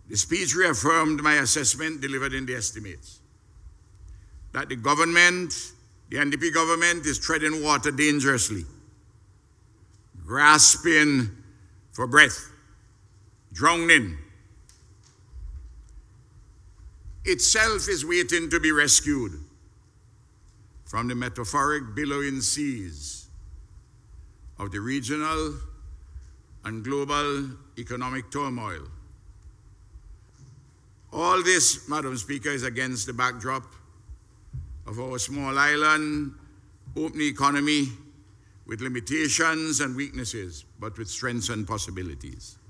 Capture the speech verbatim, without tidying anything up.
The speech reaffirmed my assessment delivered in the estimates that the government, the N D P government, is treading water dangerously, grasping for breath, drowning. Itself is waiting to be rescued from the metaphoric billowing seas of the regional and global economic turmoil. All this, Madam Speaker, is against the backdrop of our small island, open economy with limitations and weaknesses, but with strengths and possibilities.